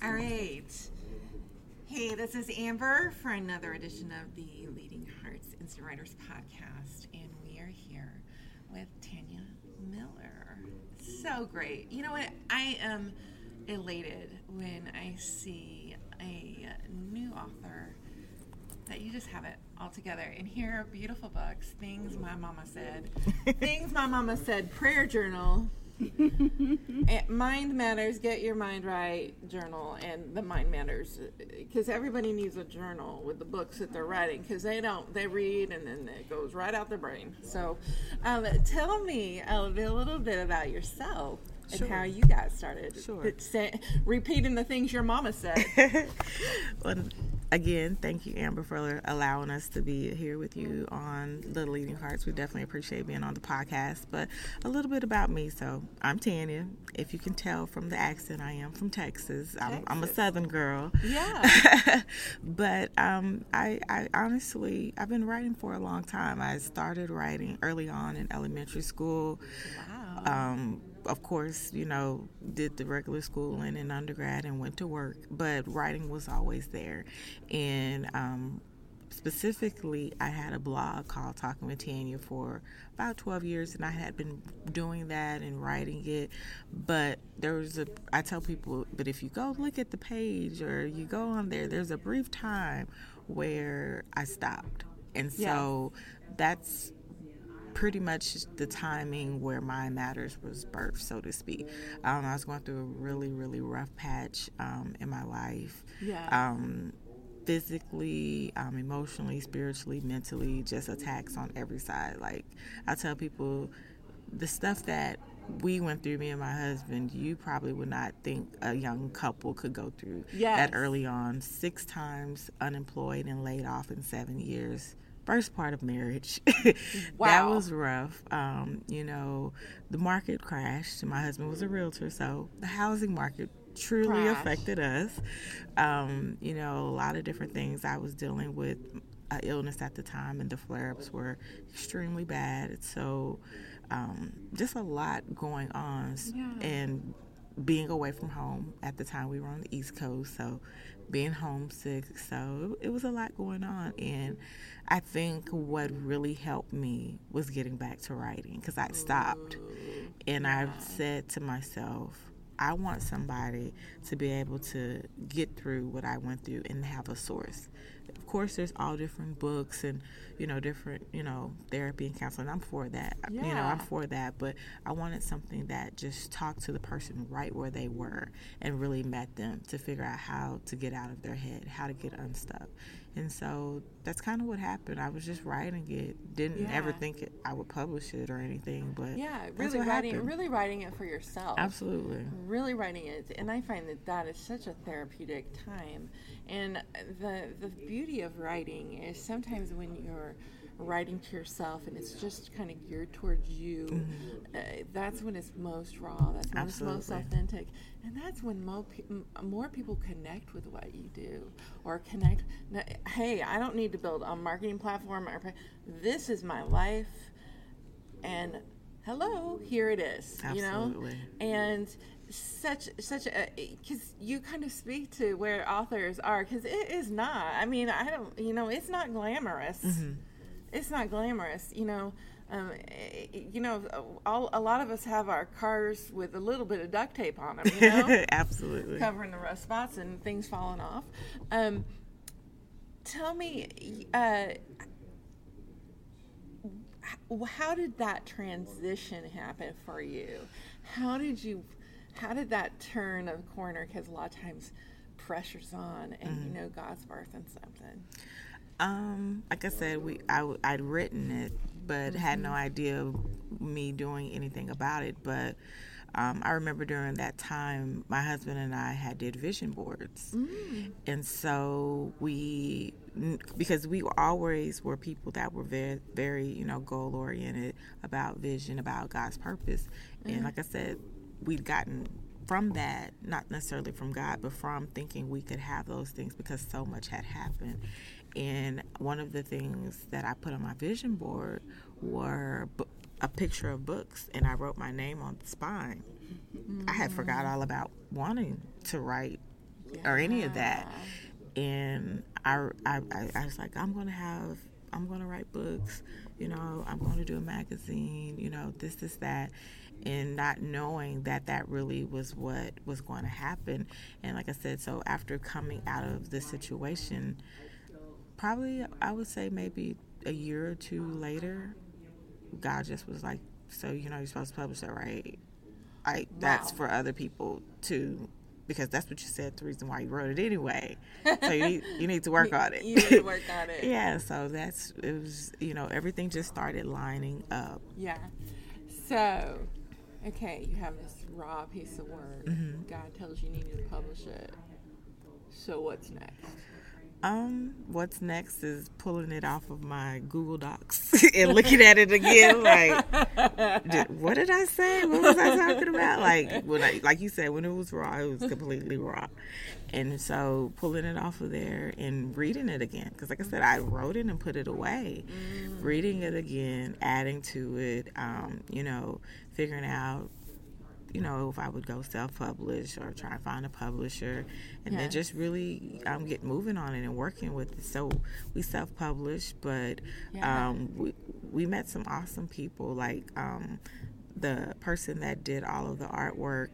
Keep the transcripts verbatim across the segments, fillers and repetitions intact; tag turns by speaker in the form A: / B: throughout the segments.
A: All right. Hey, this is Amber for another edition of the Leading Hearts Instant Writers podcast, and we are here with Tanya Miller. So great. You know what? I am elated when I see a new author that you just have it all together. And here are beautiful books, Things My Mama Said, Things My Mama Said, Prayer Journal, Mind Matters, Get Your Mind Right journal, and the Mind Matters, because everybody needs a journal with the books that they're writing, because they don't, they read and then it goes right out their brain. So um, tell me a little bit about yourself. And sure. How you got started.
B: Sure.
A: Say, repeating the things your mama said.
B: Well, again, thank you, Amber, for allowing us to be here with you on The Leading Hearts. We definitely appreciate being on the podcast. But a little bit about me. So I'm Tanya. If you can tell from the accent, I am from Texas. I'm,
A: Texas.
B: I'm a Southern girl.
A: Yeah.
B: But um, I, I honestly, I've been writing for a long time. I started writing early on in elementary school.
A: Wow.
B: Um, Of course, you know, did the regular schooling in undergrad and went to work, but writing was always there. And um, specifically, I had a blog called Talking with Tanya for about twelve years, and I had been doing that and writing it. But there was a, I tell people, but if you go look at the page or you go on there, there's a brief time where I stopped. And so yeah. that's pretty much the timing where Mind Matters was birthed, so to speak. Um, I was going through a really, really rough patch um, in my life.
A: Yeah.
B: Um, physically, um, emotionally, spiritually, mentally, just attacks on every side. Like, I tell people, the stuff that we went through, me and my husband, you probably would not think a young couple could go through
A: yes.
B: that early on. Six times unemployed and laid off in seven years. First part of marriage.
A: Wow.
B: That was rough. Um, you know, the market crashed. My husband was a realtor, so the housing market truly
A: Crash.
B: affected us. Um, you know, a lot of different things. I was dealing with uh, illness at the time, and the flare-ups were extremely bad. So um, just a lot going on.
A: Yeah.
B: And being away from home at the time, we were on the East Coast, so being homesick, so it was a lot going on. And I think what really helped me was getting back to writing, because I stopped. And
A: yeah.
B: I've said to myself, I want somebody to be able to get through what I went through and have a source. Of course, there's all different books and, you know, different, you know, therapy and counseling. I'm for that.
A: Yeah.
B: You know, I'm for that. But I wanted something that just talked to the person right where they were and really met them to figure out how to get out of their head, how to get unstuck. And so that's kind of what happened. I was just writing it. Didn't
A: yeah.
B: ever think it, I would publish it or anything. But
A: yeah,
B: that's
A: really
B: what
A: writing,
B: happened.
A: really writing it for yourself.
B: Absolutely.
A: Really writing it, and I find that that is such a therapeutic time. And the the beauty of writing is sometimes when you're writing to yourself and it's just kind of geared towards you, mm-hmm. uh, that's when it's most raw, that's when
B: Absolutely.
A: it's most authentic, and that's when mo- pe- more people connect with what you do, or connect, hey, I don't need to build a marketing platform, or this is my life, and hello, here it is.
B: Absolutely.
A: You know, and such such a, because you kind of speak to where authors are, because it is not, I mean, I don't, you know, it's not glamorous.
B: Mm-hmm.
A: It's not glamorous, you know. Um, you know, all, a lot of us have our cars with a little bit of duct tape on them, you know,
B: absolutely,
A: covering the rough spots and things falling off. Um, tell me, uh, how did that transition happen for you? How did you? How did that turn of the corner? Because a lot of times, pressure's on, and mm-hmm. you know God's birthing something.
B: Um, like I said, we I, I'd written it, but mm-hmm. had no idea of me doing anything about it. But um, I remember during that time, my husband and I had did vision boards,
A: mm.
B: and so we, because we always were people that were very, very, you know, goal oriented about vision, about God's purpose, mm-hmm. and like I said, we'd gotten from that, not necessarily from God, but from thinking we could have those things because so much had happened. And one of the things that I put on my vision board were a picture of books, and I wrote my name on the spine. Mm-hmm. I had forgot all about wanting to write yeah. or any of that. And I, I, I was like, I'm going to have, I'm going to write books, you know, I'm going to do a magazine, you know, this, this, that. And not knowing that that really was what was going to happen. And like I said, so after coming out of the situation, probably I would say maybe a year or two later, God just was like, so, you know, you're supposed to publish that, right? Like, wow. That's for other people too, because that's what you said, the reason why you wrote it anyway. So you need, you need to work on it.
A: You need to work on it.
B: Yeah, so that's, it was, you know, everything just started lining up.
A: Yeah. So... okay, you have this raw piece of work. Mm-hmm. God tells you you need to publish it. So what's next?
B: Um, what's next is pulling it off of my Google Docs and looking at it again. Like, did, what did I say? What was I talking about? Like, when I, like you said, when it was raw, it was completely raw. And so pulling it off of there and reading it again. Because like I said, I wrote it and put it away. Mm. Reading it again, adding to it, um, you know, figuring out, you know, if I would go self-publish or try and find a publisher, and yes. then just really um, get moving on it and working with it. So we self-published, but yeah. um, we, we met some awesome people. Like um, the person that did all of the artwork,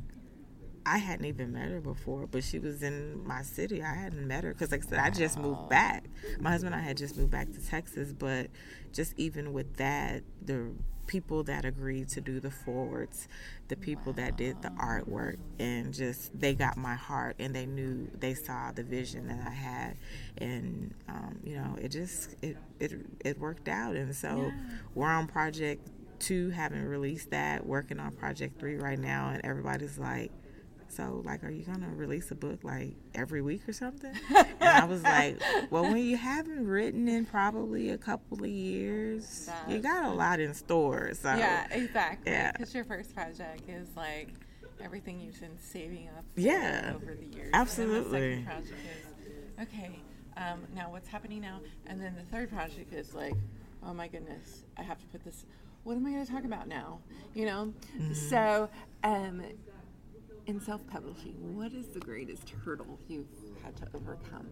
B: I hadn't even met her before, but she was in my city. I hadn't met her because, like I said, I just moved back. My husband and I had just moved back to Texas, but just even with that, the people that agreed to do the forwards, the people wow. that did the artwork, and just they got my heart, and they knew, they saw the vision that I had, and um, you know, it just it it it worked out. And so yeah. we're on project two, haven't released that, working on project three right now, and everybody's like, so, like, are you going to release a book, like, every week or something? And I was like, well, when you haven't written in probably a couple of years, That's you got a lot in store. So
A: yeah, exactly.
B: Yeah.
A: Because your first project is, like, everything you've been saving up
B: yeah,
A: over the years.
B: Absolutely.
A: And the second project is, okay, um, now what's happening now? And then the third project is, like, oh, my goodness, I have to put this, what am I going to talk about now? You know? Mm-hmm. So, um... in self-publishing, what is the greatest hurdle you've had to overcome?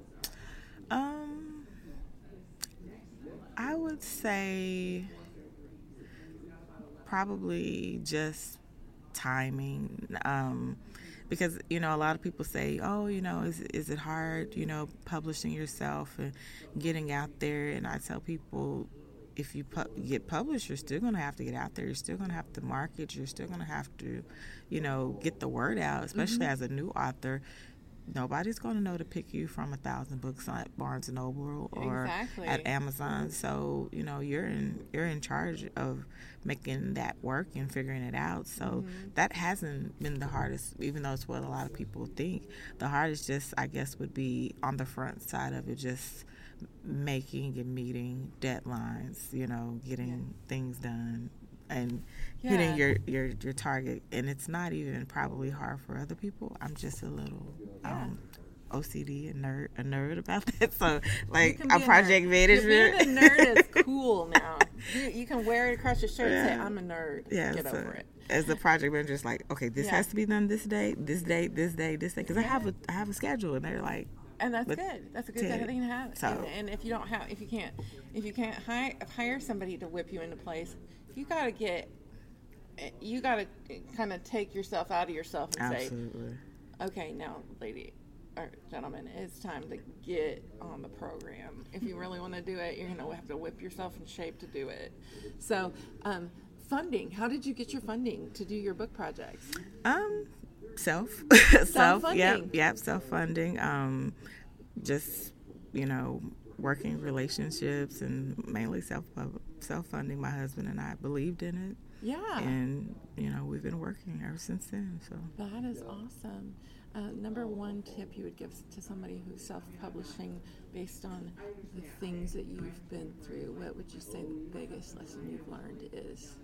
B: Um, I would say probably just timing. Um, because, you know, a lot of people say, oh, you know, is, is it hard, you know, publishing yourself and getting out there? And I tell people, if you pu- get published, you're still going to have to get out there. You're still going to have to market. You're still going to have to, you know, get the word out, especially mm-hmm. as a new author. Nobody's going to know to pick you from a thousand books at Barnes and Noble or
A: exactly.
B: at Amazon. So, you know, you're in you're in charge of making that work and figuring it out. So mm-hmm. that hasn't been the hardest, even though it's what a lot of people think. The hardest just, I guess, would be on the front side of it, just making and meeting deadlines, you know, getting yeah. things done and yeah. hitting your, your, your target. And it's not even probably hard for other people. I'm just a little yeah. um, O C D and nerd, a nerd about that. So, like, a project management.
A: Being a nerd is cool now. You, you can wear it across your shirt yeah. and say, I'm a nerd.
B: Yeah,
A: Get
B: so
A: over it.
B: As the project manager, it's like, okay, this yeah. has to be done this day, this day, this day, this day. Because yeah. I have a I have a schedule, and they're like,
A: and that's good. That's a good ten, thing to have. So, and, and if you don't have, if you can't, if you can't hire, hire somebody to whip you into place, you got to get, you got to kind of take yourself out of yourself and
B: absolutely.
A: say, okay, now, lady or gentlemen, it's time to get on the program. If you really want to do it, you're going to have to whip yourself in shape to do it. So, um, funding. How did you get your funding to do your book projects?
B: Um. Self,
A: self,
B: yep, yep, self-funding. Um, just, you know, working relationships and mainly self self-funding. My husband and I believed in it.
A: Yeah.
B: And, you know, we've been working ever since then. So
A: that is awesome. Uh, number one tip you would give to somebody who's self-publishing based on the things that you've been through, what would you say the biggest lesson you've learned is?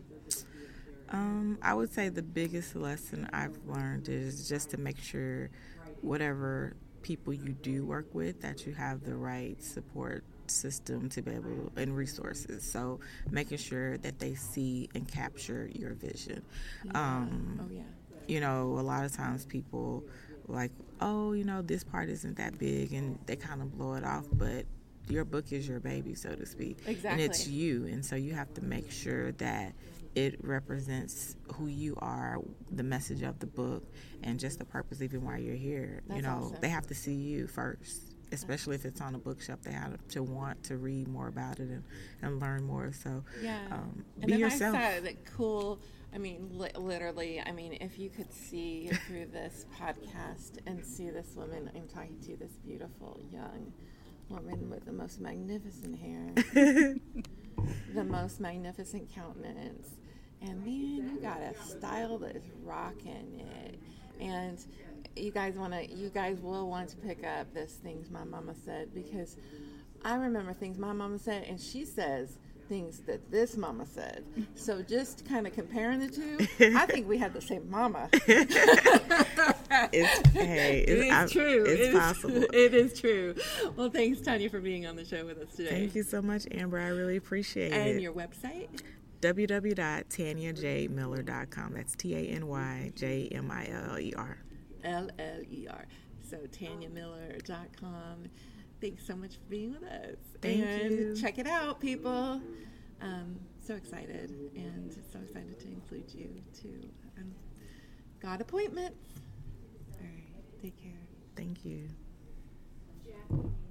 B: Um, I would say the biggest lesson I've learned is just to make sure whatever people you do work with, that you have the right support system to be able, and resources. So making sure that they see and capture your vision.
A: Yeah.
B: Um,
A: oh, yeah.
B: You know, a lot of times people like, oh, you know, this part isn't that big, and they kind of blow it off, but your book is your baby, so to speak.
A: Exactly.
B: And it's you, and so you have to make sure that it represents who you are, the message of the book, and just the purpose even while you're here.
A: That's
B: you know,
A: awesome.
B: they have to see you first, especially if it's on a bookshelf. They have to want to read more about it and, and learn more. So
A: yeah.
B: um,
A: and
B: be
A: then
B: yourself.
A: I saw the cool, I mean, li- literally, I mean, if you could see through this podcast and see this woman I'm talking to, this beautiful young woman with the most magnificent hair, the most magnificent countenance, and man, you got a style that is rocking it. And you guys want to, you guys will want to pick up this Things My Mama Said, because I remember things my mama said, and she says things that this mama said. So just kind of comparing the two, I think we had the same mama.
B: It's, hey,
A: it
B: it's,
A: is
B: I,
A: true.
B: It's
A: it
B: possible.
A: Is, it is true. Well, thanks, Tanya, for being on the show with us today.
B: Thank you so much, Amber. I really appreciate
A: and
B: it.
A: And your website?
B: w w w dot tanya j miller dot com. That's T A N Y J M I L L E R.
A: L L E R. So tanya miller dot com. Thanks so much for being with us.
B: Thank
A: and
B: you.
A: Check it out, people. Um, so excited, and so excited to include you too. Um, got appointments. All right. Take care.
B: Thank you.